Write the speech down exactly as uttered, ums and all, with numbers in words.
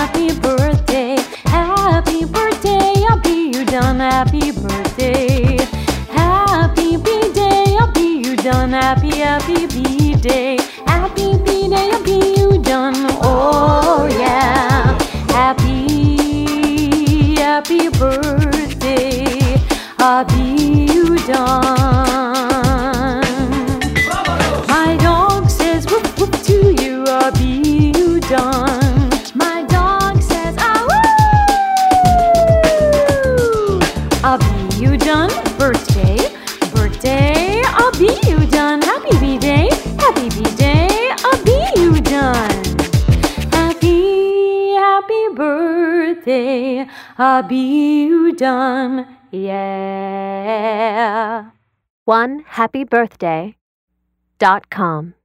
happy birthday, happy birthday, happy you done, happy birthday, happy B-day, happy you done, happy, happy B-day, happy B-day, happy you done, oh yeah, happy, happy birthday, happy you done. My dog says whoop whoop to you, happy you done. My dog says ah woo, happy you done. Birthday, birthday, happy you done. Happy B-day, happy B-day, happy you done. Happy, happy birthday, happy you done. Yeah. one happy birthday dot com